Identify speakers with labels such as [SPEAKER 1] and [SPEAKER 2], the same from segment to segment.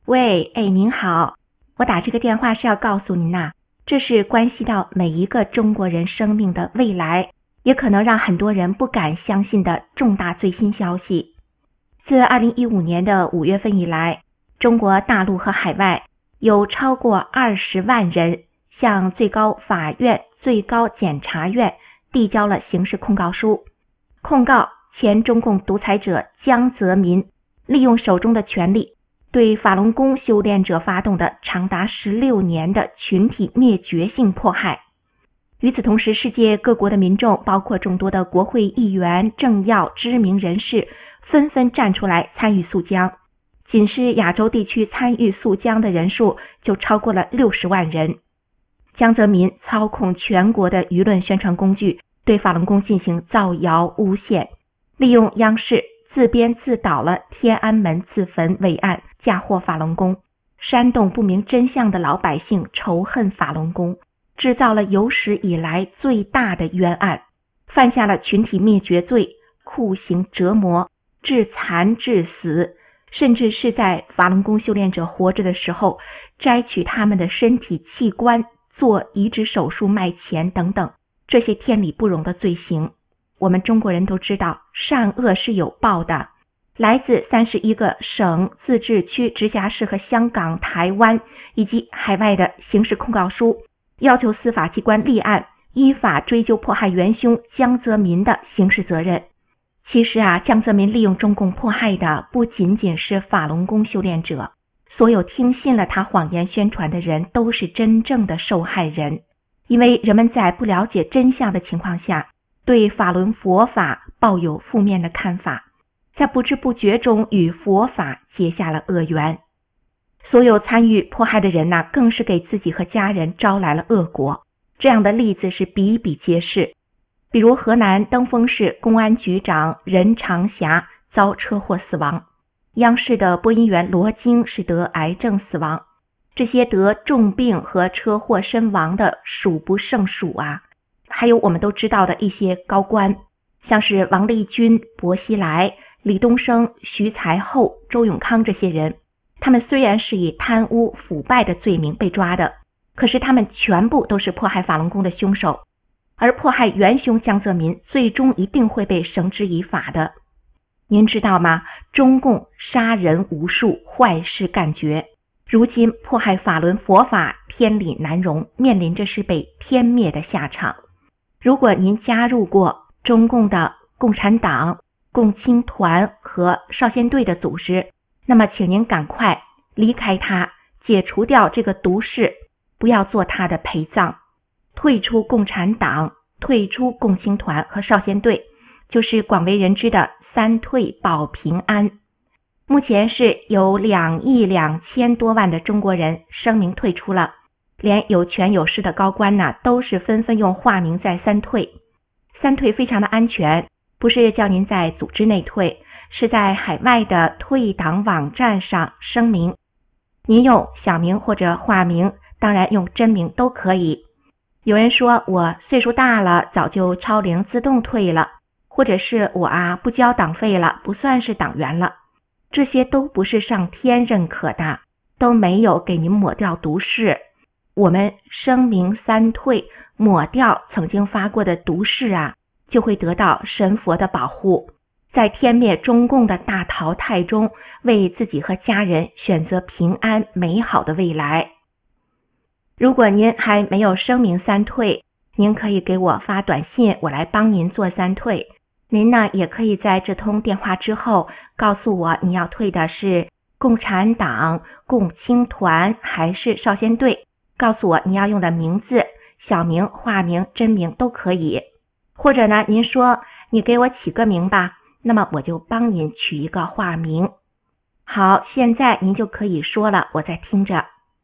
[SPEAKER 1] 喂，您好，我打这个电话是要告诉您呐，这是关系到每一个中国人生命的未来，也可能让很多人不敢相信的重大最新消息。自2015年的5月份以来，中国大陆和海外有超过20万人向最高法院、最高检察院递交了刑事控告书，控告前中共独裁者江泽民利用手中的权力对法轮功修炼者发动的长达16年的群体灭绝性迫害。与此同时，世界各国的民众，包括众多的国会议员、政要、知名人士，纷纷站出来参与肃江。仅是亚洲地区参与肃江的人数就超过了60万人。江泽民操控全国的舆论宣传工具，对法轮功进行造谣诬陷，利用央视自编自导了天安门自焚伪案，嫁祸法轮功，煽动不明真相的老百姓仇恨法轮功，制造了有史以来最大的冤案，犯下了群体灭绝罪，酷刑折磨，致残致死，甚至是在法轮功修炼者活着的时候摘取他们的身体器官，做移植手术卖钱等等，这些天理不容的罪行。我们中国人都知道，善恶是有报的。来自31个省、自治区、直辖市和香港、台湾以及海外的刑事控告书，要求司法机关立案，依法追究迫害元凶江泽民的刑事责任。其实江泽民利用中共迫害的不仅仅是法轮功修炼者，所有听信了他谎言宣传的人都是真正的受害人。因为人们在不了解真相的情况下，对法轮佛法抱有负面的看法，在不知不觉中与佛法结下了恶缘。所有参与迫害的人更是给自己和家人招来了恶果。这样的例子是比比皆是。比如河南登封市公安局长任长霞遭车祸死亡，央视的播音员罗京是得癌症死亡，这些得重病和车祸身亡的数不胜数还有我们都知道的一些高官，像是王立军、薄熙来、李东生、徐才厚、周永康这些人，他们虽然是以贪污腐败的罪名被抓的，可是他们全部都是迫害法轮功的凶手，而迫害元凶江泽民最终一定会被绳之以法的。您知道吗？中共杀人无数，坏事干绝，如今迫害法轮佛法，天理难容，面临着是被天灭的下场。如果您加入过中共的共产党、共青团和少先队的组织，那么请您赶快离开它，解除掉这个毒誓，不要做它的陪葬，退出共产党，退出共青团和少先队，就是广为人知的三退保平安。目前是有2亿2千多万的中国人声明退出了，连有权有势的高官都是纷纷用化名在三退。三退非常的安全，不是叫您在组织内退，是在海外的退党网站上声明，您用小名或者化名，当然用真名都可以。有人说我岁数大了，早就超龄自动退了，或者是我不交党费了，不算是党员了，这些都不是上天认可的，都没有给您抹掉毒誓。我们声明三退，抹掉曾经发过的毒誓就会得到神佛的保护，在天灭中共的大淘汰中，为自己和家人选择平安美好的未来。如果您还没有声明三退，您可以给我发短信，我来帮您做三退。您也可以在这通电话之后告诉我你要退的是共产党、共青团还是少先队，告诉我你要用的名字，小名、化名、真名都可以。或者您说你给我起个名吧，那么我就帮您取一个化名。好，现在您就可以说了，我在听着。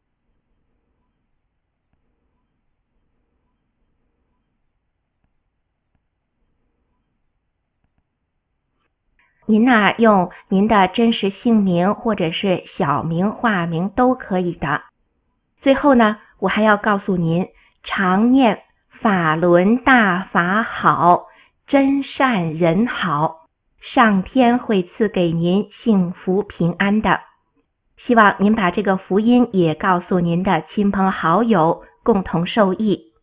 [SPEAKER 1] 您用您的真实姓名或者是小名、化名都可以的。最后我还要告诉您，常念法轮大法好，真善人好，上天会赐给您幸福平安的。 希望您把这个福音也告诉您的亲朋好友，共同受益。